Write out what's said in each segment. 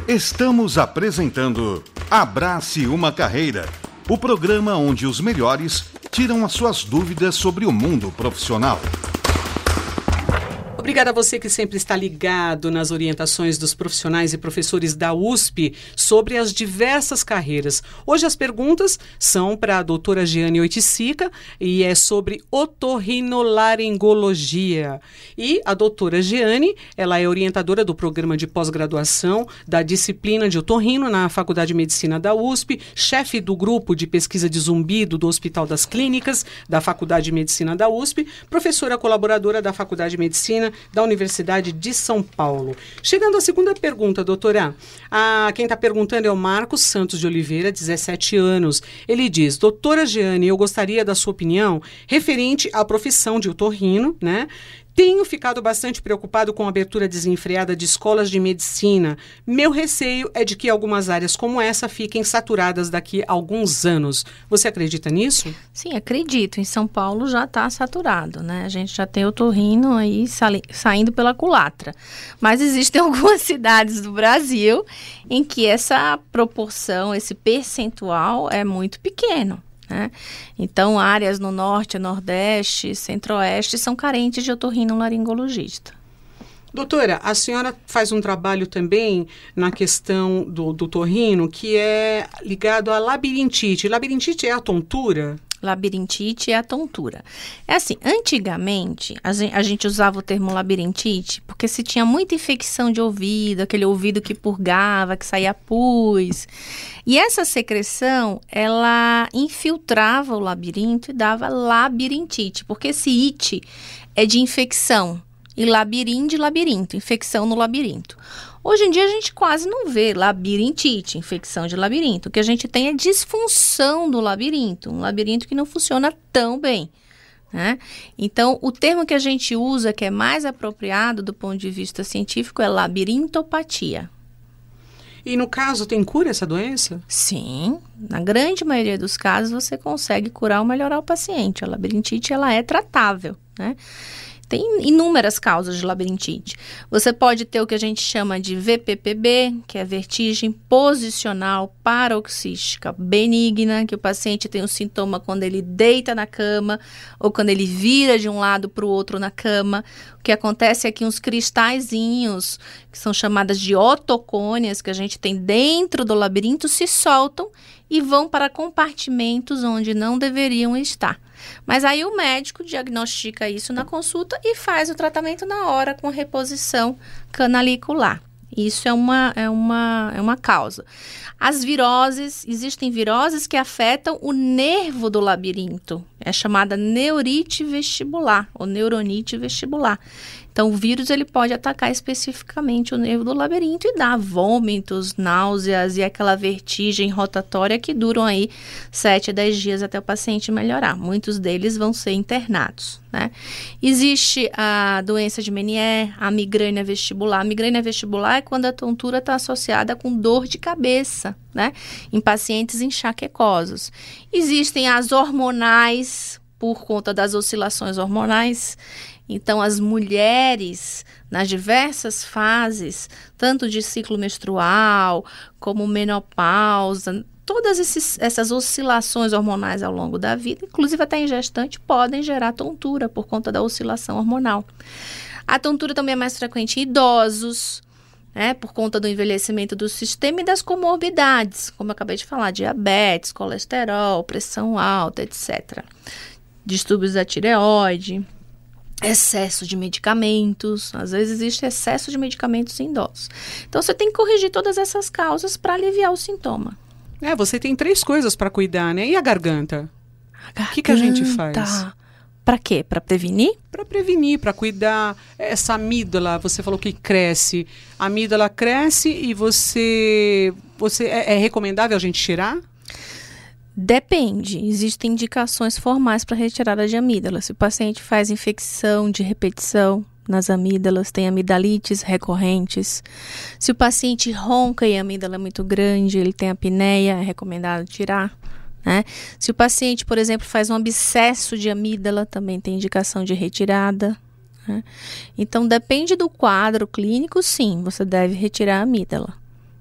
Estamos apresentando Abrace uma Carreira, o programa onde os melhores tiram as suas dúvidas sobre o mundo profissional. Obrigada a você que sempre está ligado nas orientações dos profissionais e professores da USP sobre as diversas carreiras. Hoje as perguntas são para a doutora Jeane Oiticica e é sobre otorrinolaringologia. E a doutora Jeane, ela é orientadora do programa de pós-graduação da disciplina de otorrino na Faculdade de Medicina da USP, chefe do grupo de pesquisa de zumbido do Hospital das Clínicas da Faculdade de Medicina da USP, professora colaboradora da Faculdade de Medicina da Universidade de São Paulo. Chegando à segunda pergunta, doutora. Quem está perguntando é o Marcos Santos de Oliveira, 17 anos. Ele diz: doutora Jeane, eu gostaria da sua opinião referente à profissão de otorrino, né? Tenho ficado bastante preocupado com a abertura desenfreada de escolas de medicina. Meu receio é de que algumas áreas como essa fiquem saturadas daqui a alguns anos. Você acredita nisso? Sim, acredito. Em São Paulo já está saturado, né? A gente já tem otorrino aí saindo pela culatra. Mas existem algumas cidades do Brasil em que essa proporção, esse percentual é muito pequeno. Né? Então, áreas no norte, nordeste, centro-oeste são carentes de otorrinolaringologista. Doutora, a senhora faz um trabalho também na questão do otorrino que é ligado à labirintite. Labirintite é a tontura? Labirintite é a tontura. É assim, antigamente a gente usava o termo labirintite porque se tinha muita infecção de ouvido, aquele ouvido que purgava, que saía pus. E essa secreção, ela infiltrava o labirinto e dava labirintite, porque esse it é de infecção e labirim de labirinto, infecção no labirinto. Hoje em dia a gente quase não vê labirintite, infecção de labirinto. O que a gente tem é disfunção do labirinto, um labirinto que não funciona tão bem, né? Então, o termo que a gente usa, que é mais apropriado do ponto de vista científico, é labirintopatia. E no caso, tem cura essa doença? Sim, na grande maioria dos casos você consegue curar ou melhorar o paciente. A labirintite, ela é tratável, né? Tem inúmeras causas de labirintite. Você pode ter o que a gente chama de VPPB, que é vertigem posicional paroxística benigna, que o paciente tem um sintoma quando ele deita na cama ou quando ele vira de um lado para o outro na cama. O que acontece é que uns cristalzinhos, que são chamadas de otocônias, que a gente tem dentro do labirinto, se soltam e vão para compartimentos onde não deveriam estar. Mas aí o médico diagnostica isso na consulta e faz o tratamento na hora com reposição canalicular. Isso é uma causa. As viroses, existem viroses que afetam o nervo do labirinto. É chamada neurite vestibular ou neuronite vestibular. Então, o vírus ele pode atacar especificamente o nervo do labirinto e dar vômitos, náuseas e aquela vertigem rotatória que duram aí 7 a 10 dias até o paciente melhorar. Muitos deles vão ser internados, né? Existe a doença de Meniere, a migrânia vestibular. A migrânia vestibular é quando a tontura está associada com dor de cabeça, né? Em pacientes enxaquecosos. Existem as hormonais, por conta das oscilações hormonais. Então, as mulheres, nas diversas fases, tanto de ciclo menstrual, como menopausa, todas essas oscilações hormonais ao longo da vida, inclusive até em gestante, podem gerar tontura por conta da oscilação hormonal. A tontura também é mais frequente em idosos, né, por conta do envelhecimento do sistema e das comorbidades, como eu acabei de falar, diabetes, colesterol, pressão alta, etc. Distúrbios da tireoide, excesso de medicamentos, às vezes existe excesso de medicamentos em idosos. Então, você tem que corrigir todas essas causas para aliviar o sintoma. Você tem 3 coisas para cuidar, né? E a garganta? O que a gente faz? Para quê? Para prevenir? Para prevenir, para cuidar. Essa amígdala, você falou que cresce. A amígdala cresce e é recomendável a gente tirar? Depende. Existem indicações formais para retirada de amígdala. Se o paciente faz infecção de repetição nas amígdalas, tem amidalites recorrentes. Se o paciente ronca e a amígdala é muito grande, ele tem apneia, é recomendado tirar, né? Se o paciente, por exemplo, faz um abscesso de amígdala, também tem indicação de retirada, né? Então, depende do quadro clínico, sim, você deve retirar a amígdala.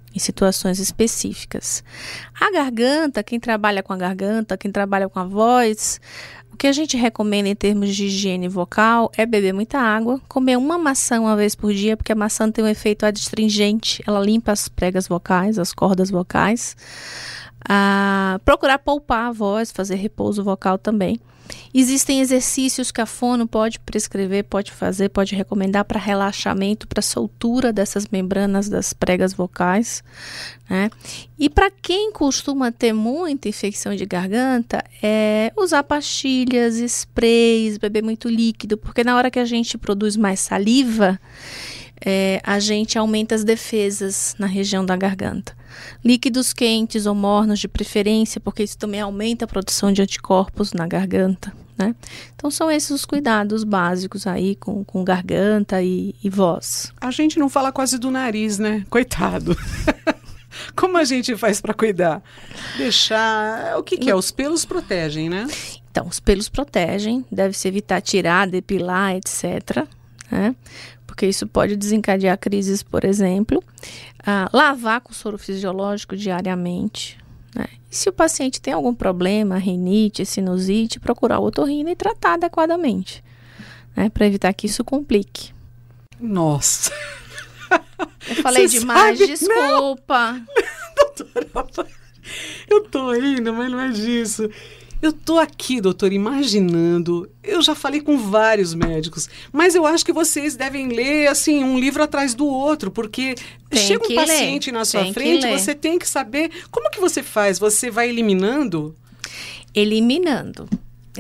em situações específicas. A garganta, quem trabalha com a garganta, quem trabalha com a voz, o que a gente recomenda em termos de higiene vocal é beber muita água, comer uma maçã uma vez por dia, porque a maçã tem um efeito adstringente, ela limpa as pregas vocais, as cordas vocais. Procurar poupar a voz, fazer repouso vocal também. Existem exercícios que a fono pode prescrever, pode fazer, pode recomendar para relaxamento, para soltura dessas membranas das pregas vocais, né? E para quem costuma ter muita infecção de garganta, usar pastilhas, sprays, beber muito líquido, porque na hora que a gente produz mais saliva, a gente aumenta as defesas na região da garganta. Líquidos quentes ou mornos de preferência, porque isso também aumenta a produção de anticorpos na garganta, né? Então são esses os cuidados básicos aí com garganta e voz. A gente não fala quase do nariz, né? Coitado. Como a gente faz para cuidar? Deixar... O que é? Os pelos protegem, né? Então, os pelos protegem, deve-se evitar tirar, depilar, etc., né? Porque isso pode desencadear crises, por exemplo. Lavar com soro fisiológico diariamente, né? E se o paciente tem algum problema, rinite, sinusite, procurar o otorrino e tratar adequadamente, né? Para evitar que isso complique. Nossa! Eu falei demais, desculpa. Não. Doutora, eu tô rindo, mas não é disso. Eu tô aqui, doutora, imaginando, eu já falei com vários médicos, mas eu acho que vocês devem ler, assim, um livro atrás do outro, porque chega um paciente na sua frente, você tem que saber, como que você faz? Você vai eliminando? Eliminando.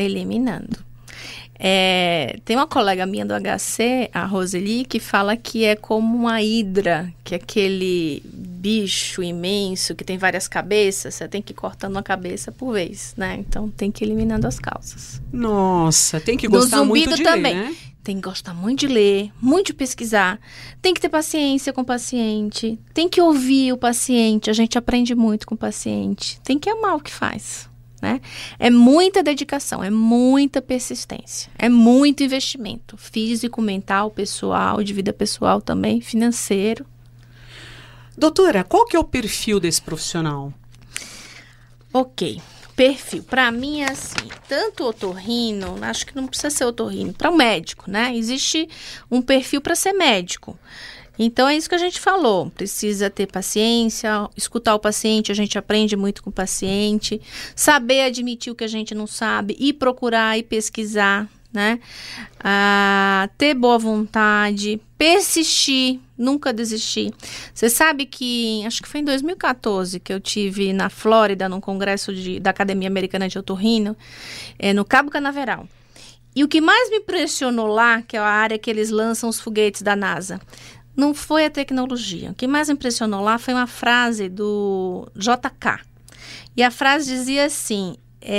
Tem uma colega minha do HC, a Roseli, que fala que é como uma hidra, que é aquele bicho imenso que tem várias cabeças, você tem que ir cortando uma cabeça por vez, né? Então tem que ir eliminando as causas. Nossa, tem que gostar muito de também. ler, né? Tem que gostar muito de ler, muito de pesquisar, tem que ter paciência com o paciente, tem que ouvir o paciente, a gente aprende muito com o paciente, tem que amar o que faz, né? É muita dedicação, é muita persistência, é muito investimento físico, mental, pessoal, de vida pessoal também, financeiro. Doutora, qual que é o perfil desse profissional? Ok, perfil. Para mim é assim, tanto otorrino, acho que não precisa ser otorrino, para o médico, né? Existe um perfil para ser médico. Então, é isso que a gente falou. Precisa ter paciência, escutar o paciente, a gente aprende muito com o paciente, saber admitir o que a gente não sabe, ir procurar e pesquisar, né? Ter boa vontade, persistir, nunca desistir. Você sabe que, acho que foi em 2014 que eu tive na Flórida, num congresso da Academia Americana de Otorrino, no Cabo Canaveral. E o que mais me impressionou lá, que é a área que eles lançam os foguetes da NASA, não foi a tecnologia. O que mais me impressionou lá foi uma frase do JK. E a frase dizia assim,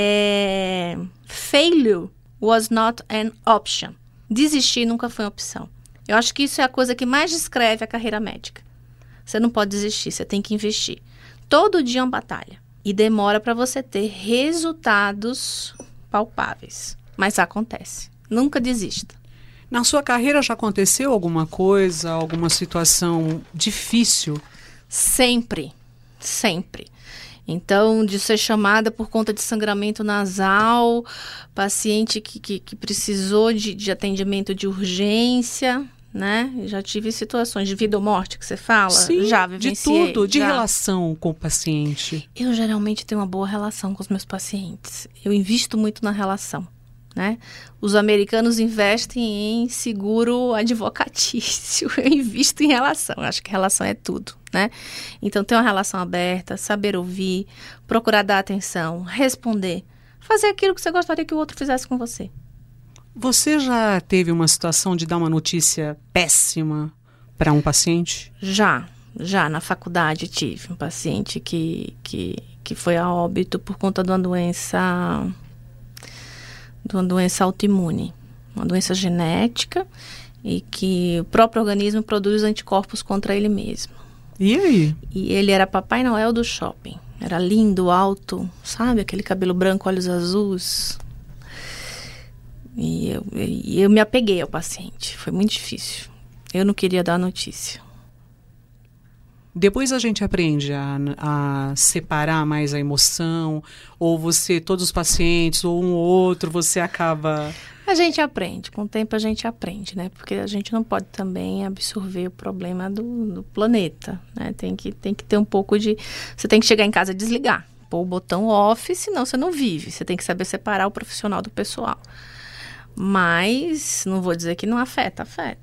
failure was not an option. Desistir nunca foi uma opção. Eu acho que isso é a coisa que mais descreve a carreira médica. Você não pode desistir, você tem que investir. Todo dia é uma batalha. E demora para você ter resultados palpáveis. Mas acontece. Nunca desista. Na sua carreira já aconteceu alguma coisa, alguma situação difícil? Sempre. Então, de ser chamada por conta de sangramento nasal, paciente que precisou de atendimento de urgência, né? Já tive situações de vida ou morte que você fala? Sim, já vivenciei. De tudo, de relação com o paciente. Eu geralmente tenho uma boa relação com os meus pacientes. Eu invisto muito na relação, né? Os americanos investem em seguro advocatício. Eu invisto em relação. Eu acho que relação é tudo, né? Então, ter uma relação aberta, saber ouvir, procurar dar atenção, responder, fazer aquilo que você gostaria que o outro fizesse com você. Você já teve uma situação de dar uma notícia péssima para um paciente? Já na faculdade tive um paciente que foi a óbito por conta de uma doença autoimune, uma doença genética e que o próprio organismo produz anticorpos contra ele mesmo. E aí? E ele era Papai Noel do shopping. Era lindo, alto, sabe? Aquele cabelo branco, olhos azuis. E eu me apeguei ao paciente. Foi muito difícil. Eu não queria dar a notícia. Depois a gente aprende a separar mais a emoção, ou você, todos os pacientes, ou um ou outro, você acaba... A gente aprende, com o tempo a gente aprende, né? Porque a gente não pode também absorver o problema do planeta, né? Tem que ter um pouco de... Você tem que chegar em casa e desligar, pôr o botão off, senão você não vive. Você tem que saber separar o profissional do pessoal. Mas não vou dizer que não afeta.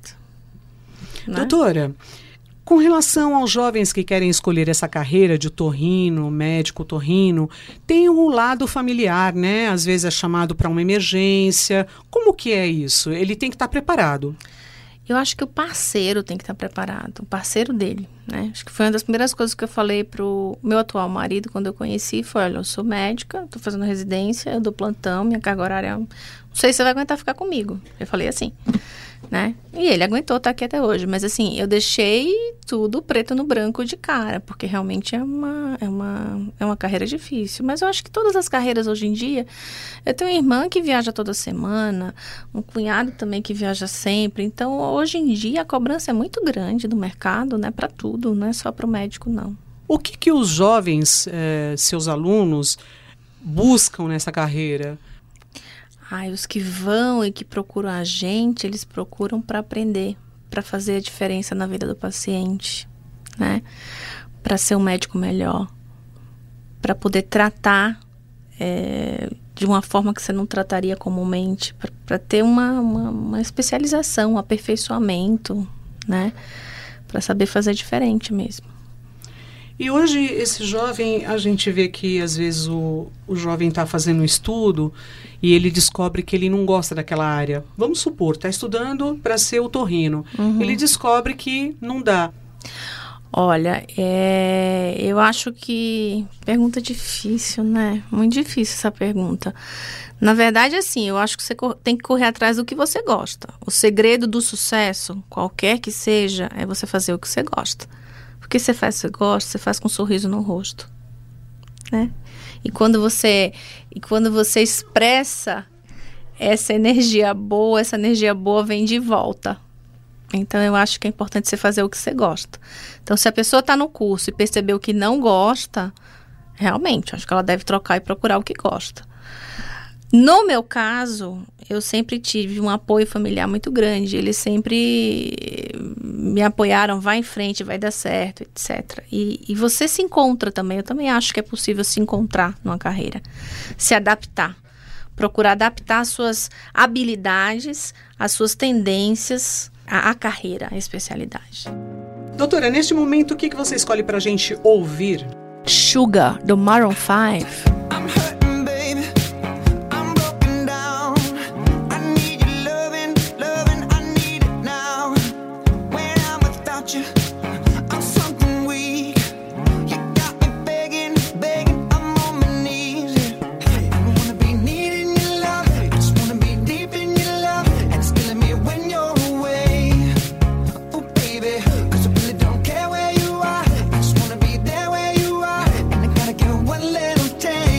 Né? Doutora, com relação aos jovens que querem escolher essa carreira de otorrino, médico otorrino, tem um lado familiar, né? Às vezes é chamado para uma emergência. Como que é isso? Ele tem que estar preparado. Eu acho que o parceiro tem que estar preparado, o parceiro dele, né? Acho que foi uma das primeiras coisas que eu falei pro meu atual marido quando eu conheci, foi, olha, eu sou médica, estou fazendo residência, eu dou plantão, minha carga horária, não sei se você vai aguentar ficar comigo. Eu falei assim, né? E ele aguentou estar aqui até hoje, mas assim, eu deixei tudo preto no branco de cara, porque realmente é uma carreira difícil. Mas eu acho que todas as carreiras hoje em dia, eu tenho uma irmã que viaja toda semana, um cunhado também que viaja sempre, então hoje em dia a cobrança é muito grande do mercado, né, para tudo, não é só para o médico, não. O que os jovens, seus alunos, buscam nessa carreira? Os que vão e que procuram a gente, eles procuram para aprender, para fazer a diferença na vida do paciente, né? Para ser um médico melhor, para poder tratar de uma forma que você não trataria comumente, para ter uma especialização, um aperfeiçoamento, né? Para saber fazer diferente mesmo. E hoje esse jovem, a gente vê que às vezes o jovem está fazendo um estudo e ele descobre que ele não gosta daquela área. Vamos supor, está estudando para ser otorrino. Uhum. Ele descobre que não dá. Olha, eu acho que... Pergunta difícil, né? Muito difícil essa pergunta. Na verdade, assim, eu acho que você tem que correr atrás do que você gosta. O segredo do sucesso, qualquer que seja, é você fazer o que você gosta. Porque você faz o que você gosta, você faz com um sorriso no rosto, né? E quando você expressa essa energia boa vem de volta. Então, eu acho que é importante você fazer o que você gosta. Então, se a pessoa está no curso e percebeu que não gosta, realmente, acho que ela deve trocar e procurar o que gosta. No meu caso, eu sempre tive um apoio familiar muito grande. Eles sempre me apoiaram, vai em frente, vai dar certo, etc. E você se encontra também. Eu também acho que é possível se encontrar numa carreira. Se adaptar. Procurar adaptar as suas habilidades, as suas tendências à carreira, à especialidade. Doutora, neste momento, o que você escolhe pra gente ouvir? Sugar, do Maroon 5. One little taste.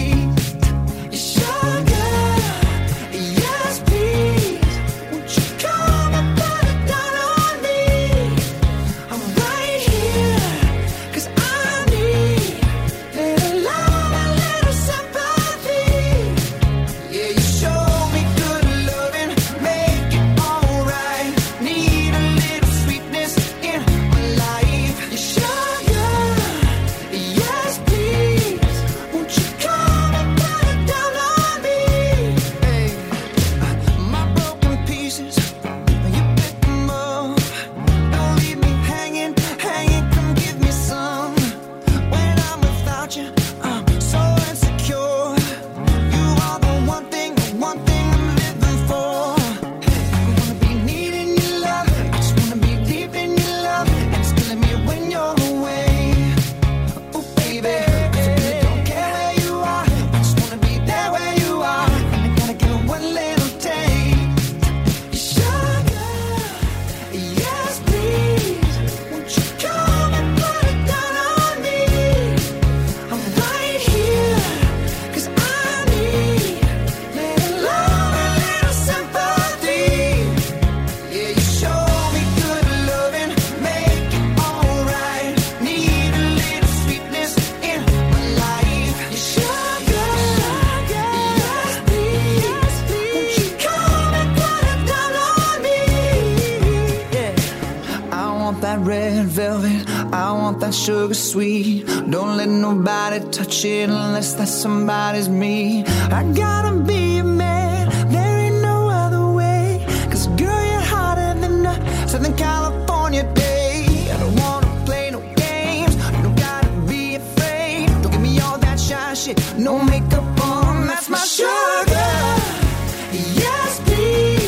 red velvet, I want that sugar sweet. Don't let nobody touch it unless that somebody's me. I gotta be a man, there ain't no other way. Cause girl, you're hotter than a Southern California day. I don't wanna play no games, you don't gotta be afraid. Don't give me all that shy shit, no makeup on, that's my sugar. Yes, please.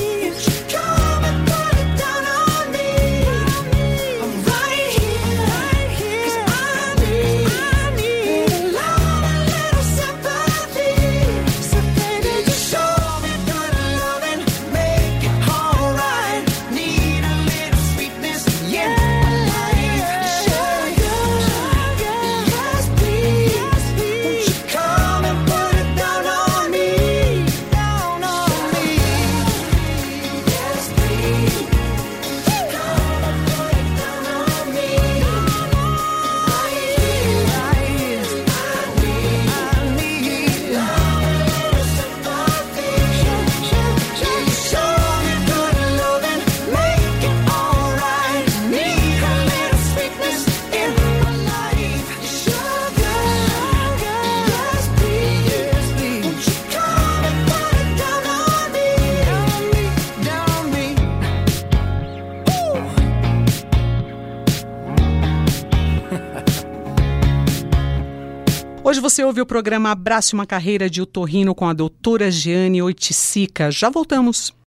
Hoje você ouve o programa Abrace uma Carreira de Otorrino com a doutora Jeane Oiticica. Já voltamos.